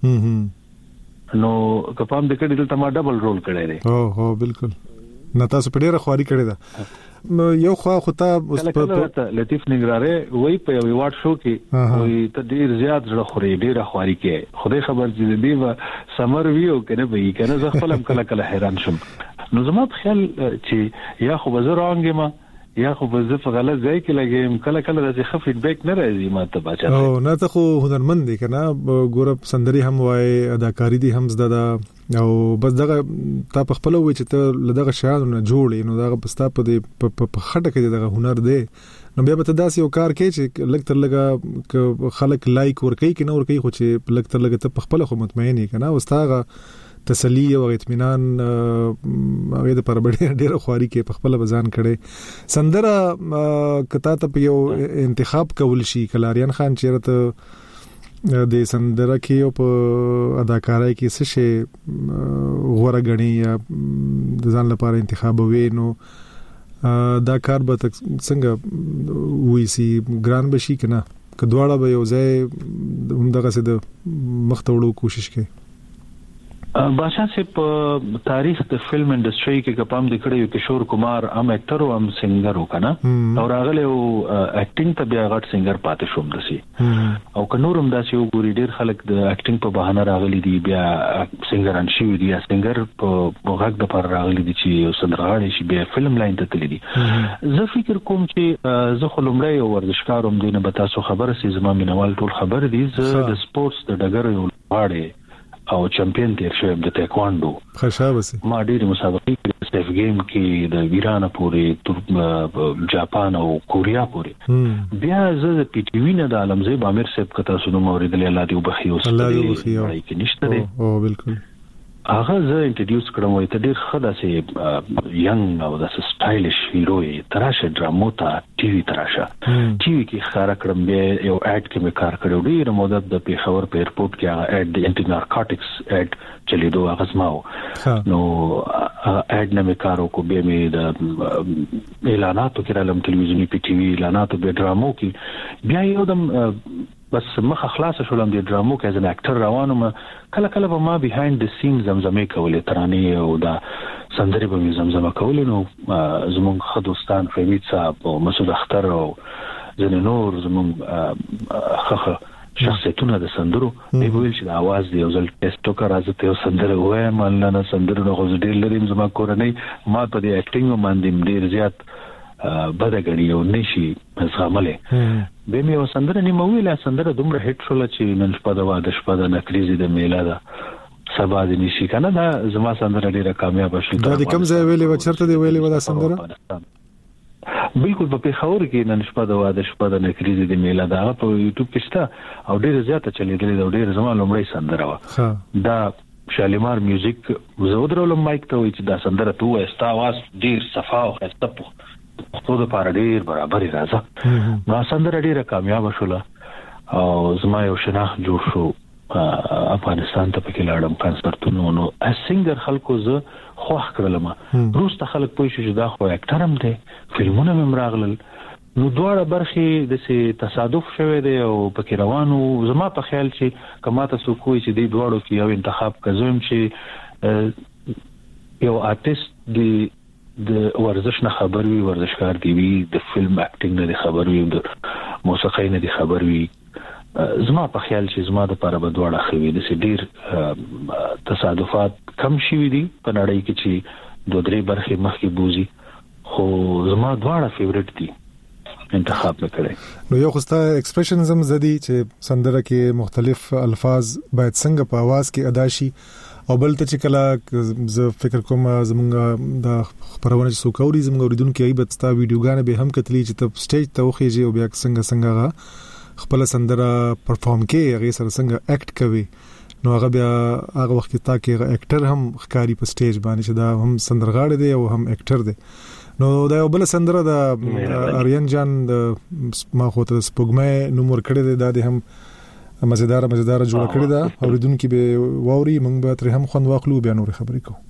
نو کپام د کډې دلته ما ډبل رول کړی دی. او هو بالکل نه تاسو په ډیره خواري کړی دا یو خو خطا اوس په لطیف نګراره وای په یو واټ شو کې وای ته ډیر زیات زړه خوري ډیره خواري کې خدای خبر چې دی و سمر ویو کنه به کنه زه خپل کله کله حیران شم. نو زما په خیال چې یا خو بزر رانګ ما یا خو بزر په غلط ځای کې لګیم کله کله د ښه فیډبیک نه راځي ما ته بچا. او نه ته خو هنرمند دی کنه ګور سندري هم وای اداکاری دي هم زده او بس دغه تا په خپل وای چې ته لدغه شیانو نه جوړې نو دغه پستا په په خټه کې دغه هنر دی نو بیا به ته داسې یو کار کوي چې لږ تر لږه خلک لایک ور کوي کنه ور کوي خو چې لږ تر لږه ته په خپل خو مطمئن یې کنه واستاغه تسلی او اطمینان هغه د پربړې ډیره خواري کې په خپل بزان کړي سندره کته ته په یو انتخاب کول شي کلاریان خان چیرته د سندره کې او په اداکارۍ کې څه شي غوړه غني یا د ځان لپاره انتخاب وینو دا کار به څنګه وې سي ګران بشي کنه کدواړه به یو ځای همدغه څه د مختوړو کوشش کوي. بادشاہ سے په تاریخ د فلم انډستری کې کپام د کړیو کشور کمار ام اکټر او ام سنگر وکنه او راغله او اکټینګ ته بیا غټ سنگر پاتې شوم دسي او کنورم داسې یو ګوري ډیر خلک د اکټینګ په بهانه راغلي دي بیا سنگران شي دي یا سنگر په وغږ د پر راغلي دي چې سندرغاړي شي بیا فلم لاین ته تللی دي. زه فکر کوم چې زه خلمړی او ورزشکاروم دینه به تاسو خبره سي زما مینوال ټول خبر دي زه د سپورتس د ډګر یو غاړي او چمپیون تیر شوم د تایکواندو خوشاله سي ما ډېر مسابقې کې سیف گیم کې د ایران پورې تر جاپان او کوریا پورې بیا زه د پی ټی وی نه د عالمزی بامر صاحب کته سونو مورید الله دی وبخي اوس الله دی وبخي کې نشته دی او بالکل هغه زه انټروډوس کړم وای ته ډیر خدا سي ینګ او د سټایلیش هیرو تراشه ډرامو ته ټي وي تراشه ټي وي کې خاره کړم بیا یو اډ کې مې کار کړو ډیر مدت د پیښور په ایرپورټ کې هغه اډ د انټي نارکوټکس اډ چلیدو هغه سماو نو اډ نه مې کارو کو به مې د اعلاناتو کې رالم ټلویزیونی پی ټي وی اعلاناتو به ډرامو کې بیا یو دم بس مخه خلاص شولم د ډرامو کې از ان اکټر روانم کله کله به ما بیهایند د سین زمزمه کولې ترانه او دا سندري به زمزمه کولې نو زمونږ خدوستان فهمید صاحب او مسعود اختر او زنه نور زمونږ خخه شخصیتونه د سندرو دی ویل چې د आवाज دی او ځل ټیسټ وکړ راځي ته سندره وایم الله نه سندره نو غوږ ډیر لري زما کورنۍ ما په دې اکټینګ باندې ډیر زیات بدګړی او نشي زغمله به مې وسندره نیمه ویله سندره دومره هټ شول چې نن شپه د واده شپه د نکریزي د میلاده سبا د نشي کنه دا زما سندره ډیره کامیاب شوه. دا د کوم ځای ویلې و چرته دی ویلې و دا سندره بالکل په پیښور کې نن شپه د واده شپه د نکریزي د میلاده هغه په یوټیوب کې شته او ډیره زیاته چلیدلې دا ډیره زما لومړی سندره و دا شالیمار میوزیک زه درولم مایک ته وای چې دا سندره تو استا आवाज ډیر صفا او خسته خو د پاره ډیر برابر راځه نو سندره ډیره کامیاب شوله او زما یو شناخت جوړ شو افغانستان ته پکې لاړم کنسرتونو نو اس سنگر خلکو زه خوښ کړلم روسته خلک پوه شو چې دا خو اکټر هم دی فلمونه هم راغلل نو دواړه برخې د سي تصادف شوه دی او پکې روانو زما په خیال چې کما تاسو کوی چې دی دواړو کې یو انتخاب کوم چې یو آرټیست دی د ورزش نه خبر وي ورزشکار دی وي د فلم اکټینګ نه خبر وي د موسیقۍ نه خبر وي زما په خیال چې زما د لپاره به دواړه خوي د سي ډیر تصادفات کم شي دي په نړۍ کې چې دوه درې برخې مخکې بوزي خو زما دواړه فیوریټ دي انتخاب وکړي. نو یو خوستا ایکسپریشنز هم زدي چې سندره کې مختلف الفاظ باید څنګه په आवाज کې ادا شي او بل ته چې کله ز فکر کوم زمونږ د خبرونه چې سوکوري زمونږ اوریدونکو ایبت ستا ویډیوګانې به هم کتلی چې ته سټیج ته وخیږي او بیا څنګه څنګه خپل سندره پرفارم کوي هغه سره څنګه اکټ کوي نو هغه بیا هغه وخت ته کې اکټر هم ښکاری په سټیج باندې چې دا هم سندرغاړی دی او هم اکټر دی. نو دا یو بل سندره د اریان جان د ما خو ته سپوږمۍ نومور کړی دی دا د هم مزیدار مزیدار جوړ کړی دا اوریدونکو به ووري موږ به تر هم خوند واخلو بیا نور خبرې کوو.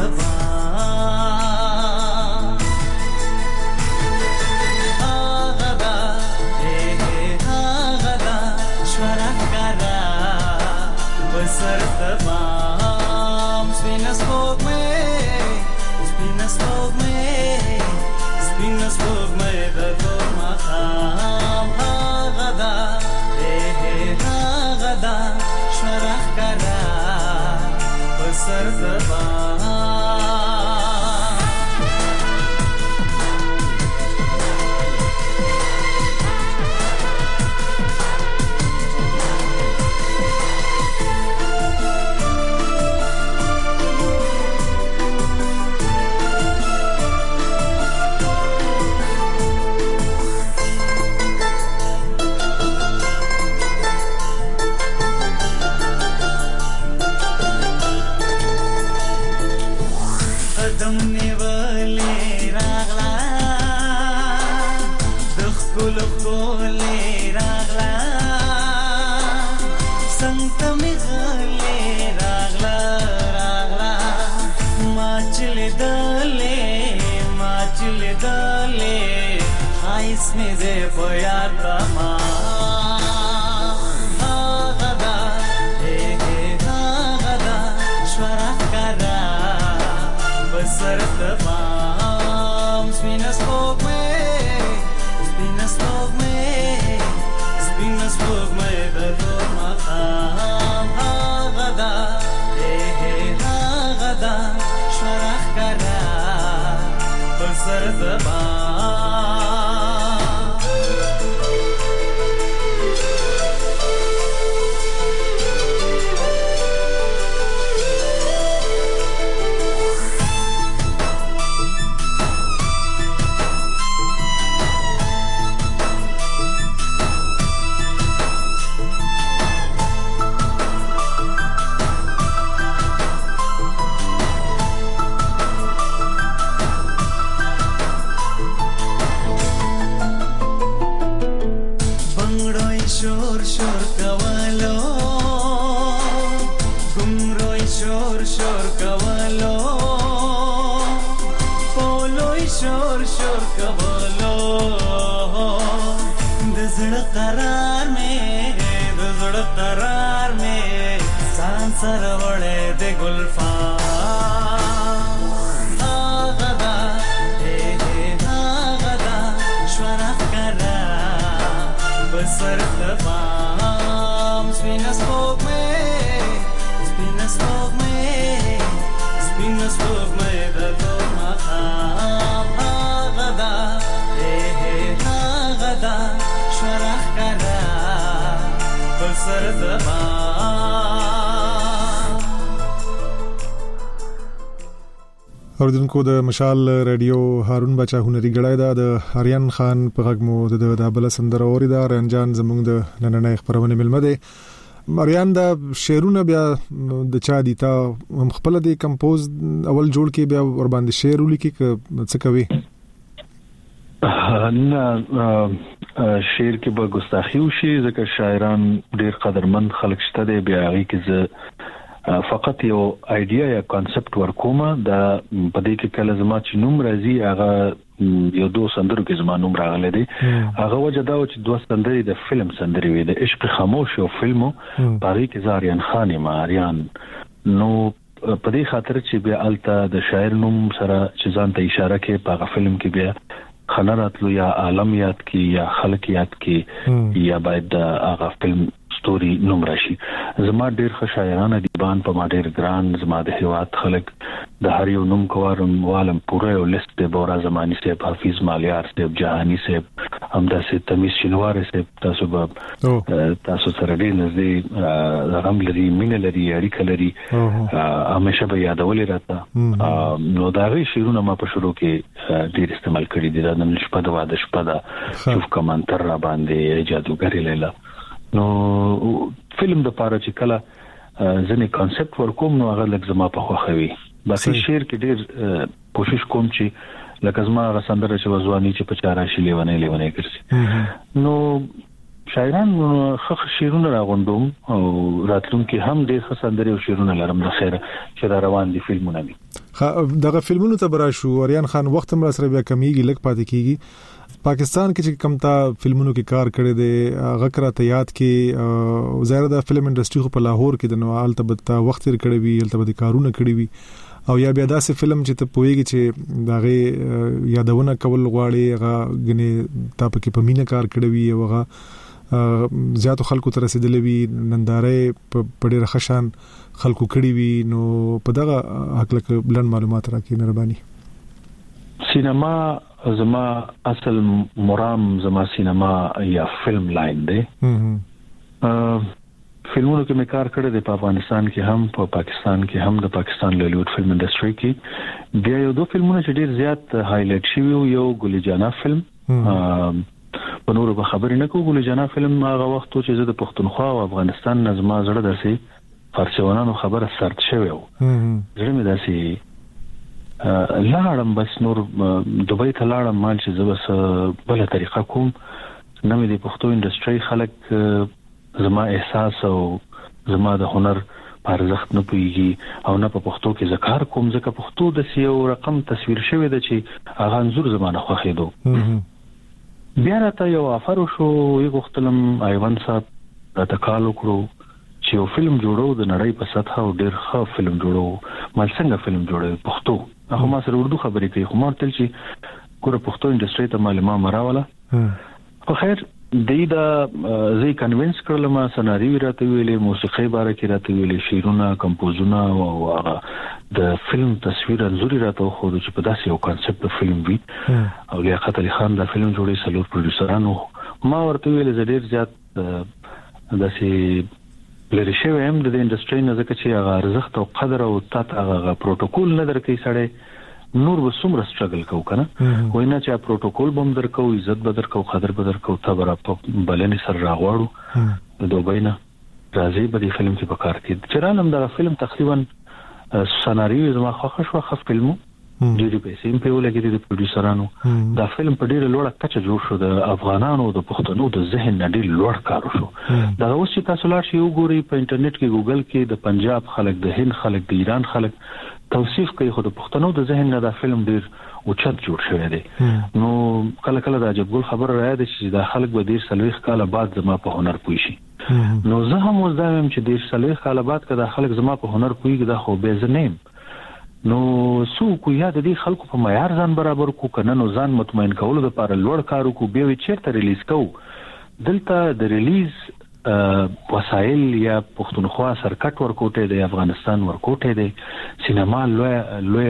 اوردونکو د مشال رادیو هارون بچا هنري غړای دا د اریان خان په غږمو د دابل سندره اوري دا رنجان زموږ د نننې خبرونه ملمه ده اریان دا شعرونه بیا د چا دي تا خپل د کمپوز اول جوړ کې بیا ور باندې شعر ولیکي څه کوي نه شعر کې به ګستاخی وشي ځکه شاعران ډیر قدرمند خلک شته دي بیا هغه کې ز فقط یو ایډیا یا کانسپټ ورکومه دا پدې کې کله زما چې نوم راځي هغه یو دوه سندرو کې زما نوم راغلی دی هغه وجه دا چې دوه سندرې د فلم سندرې وي د عشق خاموش او فلمو پاره کې زاریان خان ماریان نو پدې خاطر چې بیا الته د شاعر نوم سره چې ځان ته اشاره کوي په فلم کې بیا خنراتلو یا عالم یاد کی یا خلق یاد کی یا باید هغه فلم ستوري نوم راشي زما ډیر ښه شاعرانه دیبان په ما ډیر ګران زما د هیواد خلک د هر یو نوم کوارم والم پوره یو لیست د بورا زمانی صاحب حافظ مالیار صاحب جهانی صاحب همداسې تمیز شینوار صاحب تاسو به تاسو سره ډیر نږدې رغم لري مینه لري اړیکه لري همیشه به یادولې راته نو دا غي شیرونه ما په شروع کې ډیر استعمال کړی دي دا نن شپه د واده شپه دا شوف کمنټر را باندې جادوګری لیلا نو فلم د پاره چې کله ځنې کانسپټ ورکوم نو هغه لږ زما په خوښوي باقي شعر کې ډیر کوشش کوم چې لکه زما غسندره چې وزوانی چې په چاره شي لیونه لیونه ګرځي نو شاعران خخ شیرونه راغوندم او راتلونکي هم ډېر خسندري او شیرونه لرم د خیره چې را روان دي فلمونه می دغه فلمونو ته براشو اریان خان وخت هم سره بیا کمیږي لک پاتې کیږي پاکستان کې چې کمتا فلمونو کې کار کړی دی غکرا ته یاد کې ظاهر د فلم انډستری خو په لاهور کې د نوال تبتا وخت تر کړی وی البته کارونه کړی وی او یا بیا داسې فلم چې ته پوهیږي چې داغه یادونه کول غواړي هغه غني تاسو کې په مینه کار کړی وی او هغه زیاتو خلکو ته رسیدلې وي نندارې په ډېر خشان خلکو کړی وي نو په دغه حق لکه بلند معلومات راکې مهرباني. سینما زما اصل مرام زما سینما یا فلم لاین دی. فلمونو کې مې کار کړی دی په افغانستان کې هم په پاکستان کې هم د پاکستان لولیوډ فلم انډستری کې بیا یو دوه فلمونه چې ډېر زیات هایلایټ شوي یو ګل جانا فلم په نورو به خبرې نه کوو. ګل جانا فلم هغه وخت چې زه د پښتونخوا او افغانستان نظم زړه درسي فارسیوانانو خبره سرت شوی و زړه مې داسي لاړم بس نور دوبۍ ته لاړم مال چې زه بس بل طریقه کوم نه مې د پښتو انډستری خلک زما احساس او زما د هنر پارزخت نه پويږي او نه په پښتو کې ذکر کوم ځکه پښتو د سیو رقم تصویر شوی د چې هغه انزور زمانه خوخېدو. بیا راته یو افر شو یو غختلم ایوان صاحب راته کال وکړو چې یو فلم جوړو د نړۍ په سطح او ډېر ښه فلم جوړو مال څنګه فلم جوړو پښتو هغه ما سره اردو خبرې کوي خو ما تل چې ګوره پښتو انډستری ته معلومات مراوله خو خیر د دا زی کنوینس کړل ما سناریو راته ویلې موسیقي باره کې راته ویلې شیرونه کمپوزونه او هغه د فلم تصویر انزوري راته خو چې په داسې یو کانسپټ د فلم وی او لیاقت علي خان دا فلم جوړي سلور پروډوسرانو ما ورته ویل زه ډیر زیات داسې لری شوی هم د انډستری نه ځکه چې هغه ارزښت او قدر او تات هغه پروتوکول نه درکې سړی نور به څومره سټرګل کو کنه وینا چې پروتوکول بم درکو عزت به درکو قدر به درکو ته را په بلنې سره راغواړو د دوبۍ نه راځي به د فلم کې په کار کې چرانم دا فلم تقریبا سناریو زما خوښ شو خف فلمو ډېری پیسې په ولګې د پروډوسرانو دا فلم په ډېر لوړه کچه جوړ شو د افغانانو د پښتنو د ذهن نه ډېر لوړ کار شو دا اوس چې تاسو لاړ شئ وګورئ په انټرنیټ کې ګوګل کې د پنجاب خلک د هند خلک د ایران خلک توصیف کوي خو د پښتنو د ذهن نه دا فلم ډېر اوچت جوړ شوی دی نو کله کله د عجب ګل خبر راځي چې دا خلک به ډېر سلويخ کاله بعد زما په هنر پوي شي نو زه هم اوس دا هم چې ډېر سلويخ کاله بعد کله خلک زما په هنر پويږي دا خو به زنیم نو سو کو یا د دې خلکو په معیار ځان برابر کو کنه نو ځان مطمئن کولو لپاره لوړ کارو کو به وی چیرته ریلیز کو دلته د ریلیز وسایل یا پښتونخوا سرکټ ورکوټه دی افغانستان ورکوټه دی سینما لوی لوی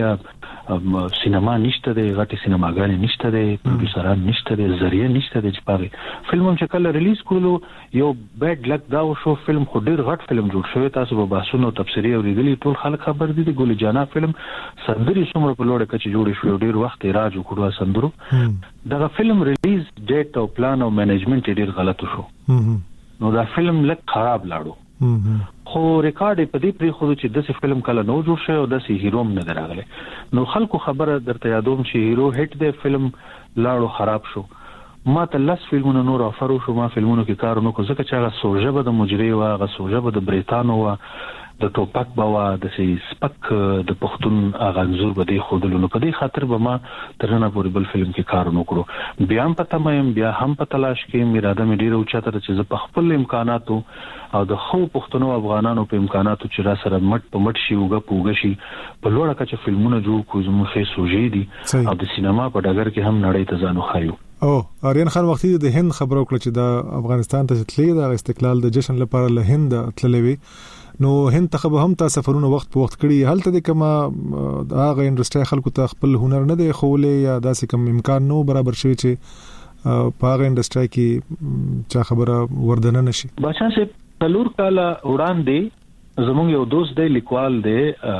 سینما نشته دی غټي سینماګانې نشته دی پروډوسران نشته دی ذریعہ نشته دی چې پاره فلمونه چې کله ریلیز کولو یو بیډ لک دا شو فلم خو ډیر غټ فلم جوړ شوی تاسو به باسونو تفسیری اوریدلی ټول خلک خبر دي د ګل جانا فلم سندري څومره په لوړه کچ جوړ شو ډیر وخت راج وکړو سندرو دا فلم ریلیز ډیټ او پلان او مینجمنت ډیر غلط شو نو دا فلم لک خراب لاړو خو ریکارډ په دې پری خو چې داسې فلم کله نو جوړ شوی او داسې هیروم نه دراغله نو خلکو خبره درته یادوم چې هیرو هټ دی فلم لاړو خراب شو ما ته لاس فلمونو نور افرو شو ما فلمونو کې کار نو کو ځکه چې هغه سوژه به د مجری وا هغه سوژه به د بریتانو وا د ټوپک بوا د سي سپک د پښتون اغانزور بده خودلو نو په دې خاطر به ما ترنه پورې بل فلم کې کار وکړو بیا هم پته مې بیا هم په تلاش کې مې اراده مې ډیره اوچته چې زه په خپل امکاناتو او د خو پښتنو افغانانو په امکاناتو چې را سره مټ په مټ شي وګه پوګه شي په لوړه کچه فلمونه جوړ کوو زموږ خې سوژې دي او د سینما په ډګر کې هم نړۍ ته ځانو خایو او اریان خان وختي د هند خبرو کړ چې د افغانستان ته تللی د استقلال د جشن لپاره له هند تللی نو هند ته به هم تاسو سفرونه وخت په وخت کړی هلته د کما هغه انډستری خلکو ته خپل هنر نه دی خولې یا داسې کوم امکان نو برابر شوی چې په هغه انډستری کې چا خبره وردنه نشي بچا سه تلور کاله وړاندې زموږ یو دوست دی لیکوال دی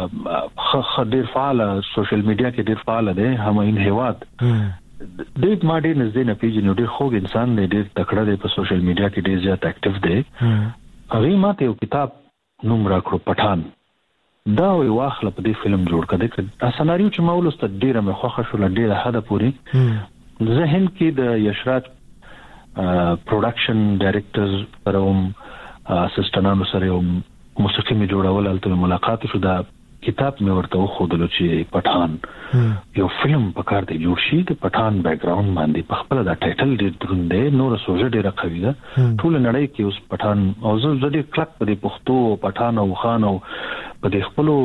خ ډیر فعال سوشل میډیا کې ډیر فعال دی هماین هواد ډېر ما ډېر نږدې نه پیژنې ډېر خوږ انسان دی ډېر تکړه دی په سوشل میډیا کې ډېر زیات اکټیو دی هغه ماته یو کتاب نوم راکړو پټان دا وی واخله په دې فلم جوړ کړه دا سناریو چې ما ولست ډیره مې خوښه شو ډیره حدا پوری ذهن کې د یشراج پروډکشن ډایریکټرز سره هم اسسټنټانو سره هم موسیقي می جوړول الته ملاقات شو. دا کتاب مې ورته وښودلو چې پټان یو فلم په کار دی جوړ شي د پټان بیک گراوند باندې. په خپل دا ټایټل ډېر دروند دی، نور سوژه ډېر قوي ده. ټول نړۍ کې اوس پټان او زه ډېر کلک په پښتو پټان او خان او په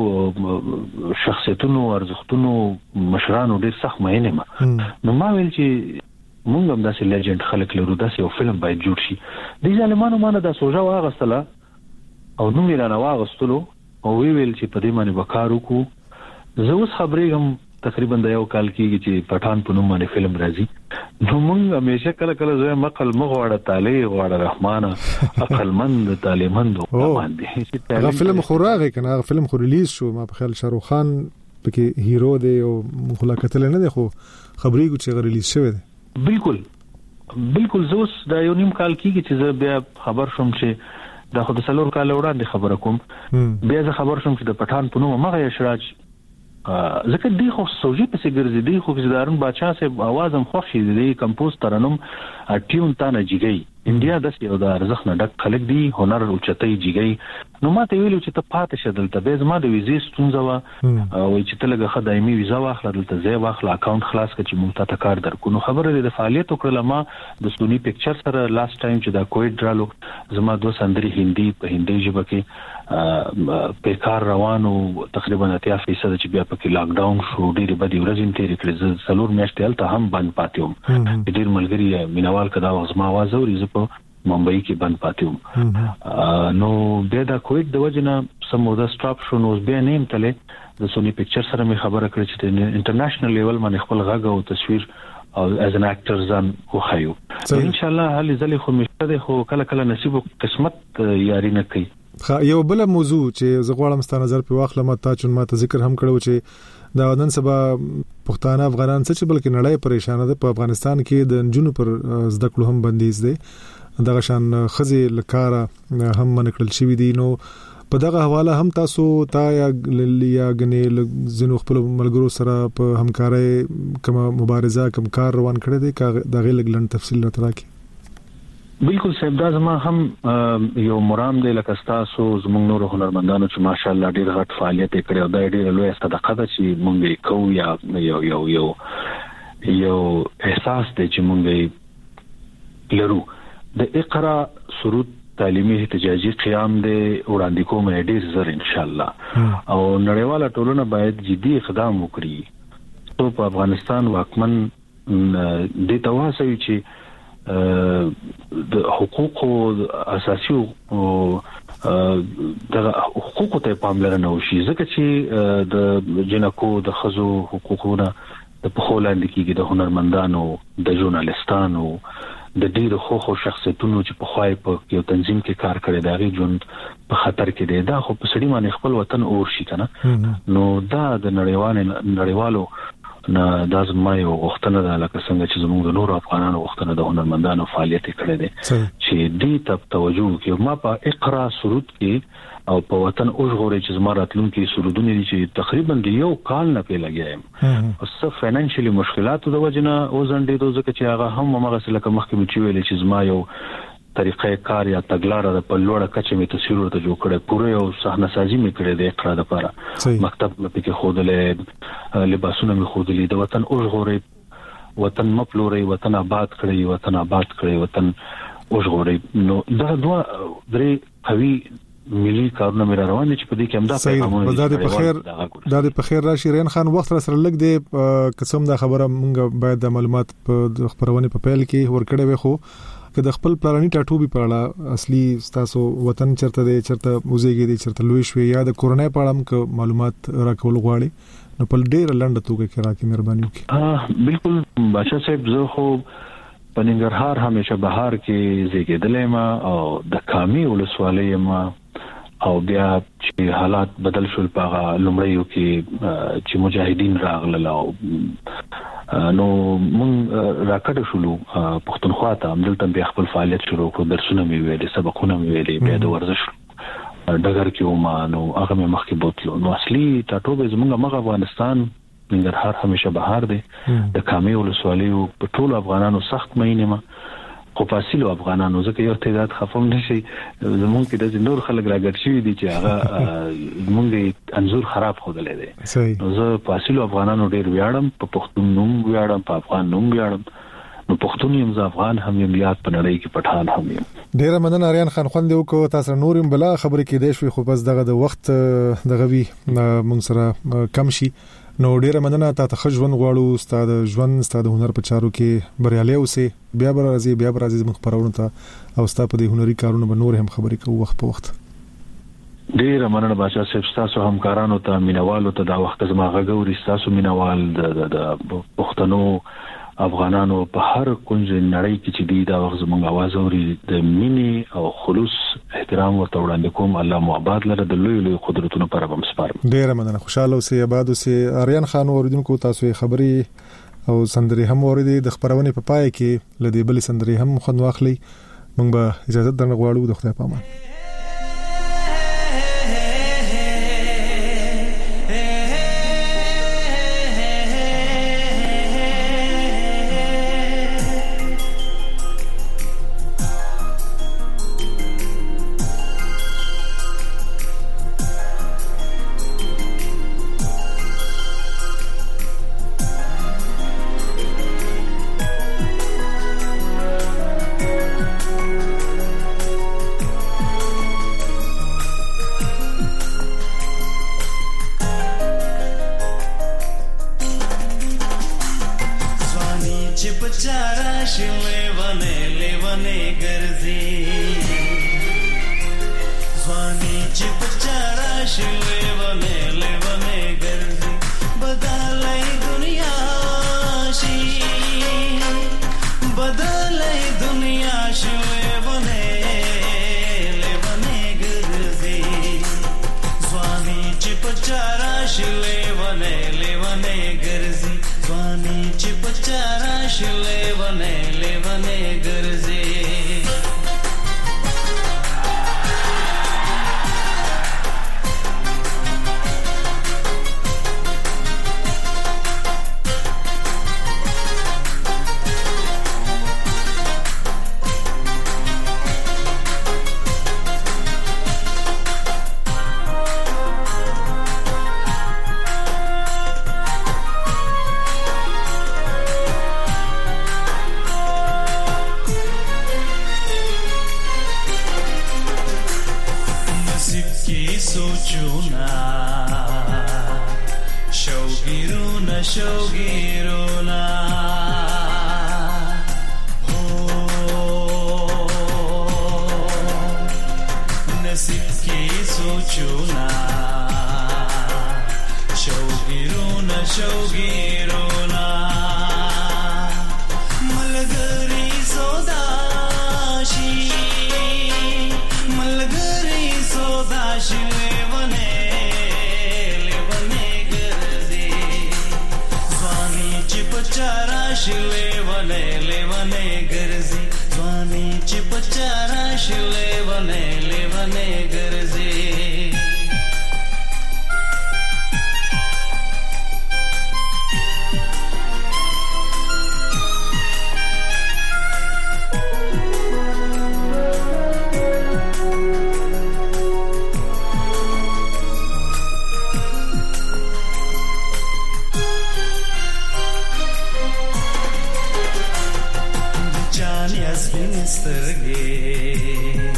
خپل شخصیتونو ارزښتونو مشرانو ډېر سخت مینه ما. نو ما ویل چې مونږ هم داسې لیجند خلک لرو، داسې یو فلم باید جوړ شي. د ظالمانو مانه دا سوژه واغستله او نو مې را واغستلو او وی ویل چې په دې باندې وکړو کو. زه اوس خبرې هم تقریبا د یو کال کېږي چې پټان په نوم باندې فلم راځي. نو موږ همیشه کله کله زه مقل مغواړه تعالی غواړه رحمانه عقل مند تعالیمند باندې هغه فلم خو راغی کنه، هغه فلم خو ریلیز شو. ما په خیال شاروخ خان پکې هیرو دی او مخالکت نه دی، خو خبرې کو چې ریلیز شوی دی. بالکل بالکل زه اوس دا یو نیم کال کېږي چې زه بیا خبر شوم چې دا خو د څلور کال وړاندې خبره کوم. بیا زه خبر شوم چې د پټان په نوم مغه اشراج ځکه دی خو سوژي پسې ګرځي، دی خو زدارون بادشاہ صاحب आवाज هم خوښي دی، کمپوز ترنم ټیون تانه جیګي انډیا د یو د ارزښت نه ډک خلک دی، هنر او چتای جیګي. نو ما ته ویلو چې ته پاتې شدل ته به زما د ویزې ستونزه وا او چې ته لګه خدایمي ویزا واخله دلته ځای واخله اکاونټ خلاص کړ چې مونږ ته کار درکو. نو خبره د فعالیت وکړه ما د سونی پکچر سره لاست ټایم چې دا کووډ درالو زما دوه سندري هندي په هندي ژبه کې په کار روانو تقریبا اتیا فیصد چې بیا پکې لاک ډاون شو، ډېری بدی ورځې تیرې کړې. څلور میاشتې هلته هم بند پاتې وم، ډېر ملګری مینوال کدا زما आवाज اوري زه په ممبئی کې بند پاتې وم. نو بیا دا کووډ د وجنه سموده سټاپ شو. نو بیا نیم تله د سونی پکچر سره مې خبره کړې چې انټرنیشنل لیول باندې خپل غږ او تصویر او از ان اکټر ځان وخایو. ان شاء الله هلي ځلې خو مشته ده، خو کله کله نصیب او قسمت یاري نه کوي. یو بل موضوع چې زغواړم ست نظر په واخلم تا چې ما ته ذکر هم کړو چې دا نن سبا پښتانه افغانان څه چې بلکې نړۍ پریشان ده. په افغانستان کې د نجونو پر زده کړو هم بندیز دي، دغه شان خزي لکاره هم منکړل شوی دي. نو په دغه حواله هم تاسو تا یا یا غنې زنو خپل ملګرو سره په همکارۍ کوم مبارزه کوم کار روان کړی دی کا دغه لګلن تفصیل راته. بالکل صاحب دا زما هم یو مرام دی لکه تاسو زموږ نور هنرمندانو چې ماشاءالله ډیر غټ فعالیت کړی او دا ډیر لوی صدقه ده چې مونږ کوو یا یو یو یو یو احساس دی چې مونږ لرو. د اقرا سرود تعلیمي احتجاجي قیام دی وړاندې کوم ډیر زر ان شاء الله او نړیواله ټولنه باید جدي اقدام وکړي. ټول په افغانستان واکمن د تواسوي چې د حقوقو اساسي او د حقوقو ته پاملرنه وشي، ځکه چې د جنکو د خزو حقوقونه د پخولاندې کېږي د هنرمندانو د ژورنالستانو د ډیرو خو شخصیتونو چې په خوای په یو تنظیم کې کار کړي دا غي ژوند په خطر کې دی. دا خو په سړي باندې خپل وطن اور شي کنه. نو دا د نړیوالو نړیوالو نه دا زما یو غوښتنه ده لکه څنګه چې زموږ د نورو افغانانو غوښتنه د هنرمندانو فعالیت کړي دي چې دې ته توجه وکړي. ما په اقرا سرود کې او په وطن اوژغوري چې زما راتلونکي سرودونه دي چې تقریبا د یو کال نه پې لګیایم او څه فینانشلی مشکلاتو د وجنه او زنډې دوه ځکه چې هغه هم هغه څه لکه مخکې مې ویل چې زما یو طریقې کار یا تګلارې د په لوړه کچه مې تصویر ورته جوړ کړی، پوره یو صحنه سازي مې کړې د اقرا لپاره. مکتب مې پکې خودلې، لباسونه مې خودلې، د وطن اوژغوري وطن مپلوري، وطن آباد کړی، وطن آباد کړی، وطن اوژغوري. نو دا دوه درې قوي ملي کارونه مې روان دي چې په دې کې هم دا پیغامونه دا د بخیر دا د بخیر راشي. رین خان وخت را سره لګ دی قسم دا خبره مونږ باید د معلومات په خبرونه په پیل کې ورکړې وي، خو که د خپل پلاني ټاټو به پاړه اصلي تاسو وطن چرته دی چرته موزيګي دی چرته لوي شوی یا د کورونا پاړه هم که معلومات راکول غواړي نو په ډیر لنډه توګه کې راکې مهرباني وکړئ. ها بالکل بادشاہ صاحب زه خو په ننګرهار همیشه بهار کې زیږیدلې ما او د کامي ولسوالۍ ما او بیا چې حالات بدل شول په لومړیو کې چې مجاهدین راغلل او نو مونږ راکړه شولو پښتونخوا ته دلته بیا خپل فعالیت شروع کړو، درسونه مې ویلې، سبقونه مې ویلې، بیا د ورزش ډګر کې ومه نو هغه مې مخکې بوتلو. نو اصلي ټاټوبه زمونږ مغه افغانستان ننګرهار همیشه بهار دی، د کامي ولسوالۍ په ټول افغانانو سخت مینه ما خو فاصله افغانانو ځکه یو تعداد خفم نشي زمونږ کې د نور خلک راګډ شي دي چې هغه مونږه انزور خراب خودلې دي نو زه فاصله افغانانو ډیر ویاړم په پښتون نوم ویاړم په افغان نوم ویاړم نو پښتون یم ز افغان هم یم یاد په نړۍ کې پټان هم یم. ډیر مننه اریان خان خوند یو کو تاسو نورم بلا خبرې کې دی شوي خو بس دغه د وخت دغه وی مونږ سره کم شي نو ډیر مننه تاسو خجون غواړو استاد ژوند استاد هنر په چارو کې بریالي اوسئ بیا بر راځي بیا بر راځي مخ پرورون ته او استاد په دې هنري کارونو به نور هم خبرې کوو وخت په وخت. ډیر مننه باشا صاحب تاسو همکارانو ته مینوالو ته دا وخت زما غوړي تاسو مینوال د پښتنو افغانانو په هر کونج نړۍ کې چې دی دا وخت زموږ आवाज اوري د مینې او خلوص احترام ورته وړاندې کوم. الله مو آباد لره د لوی لوی قدرتونو پر هم سپارم. ډیر مننه خوشاله اوسئ آباد اوسئ. اریان خان اوریدونکو تاسو خبري او سندري هم اوریدي د خبرونه په پای کې لدی بل سندري هم خوند واخلي موږ به اجازه درنه غواړو د خدای په امان.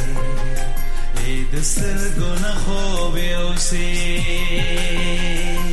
سترګو نه خوب یوسي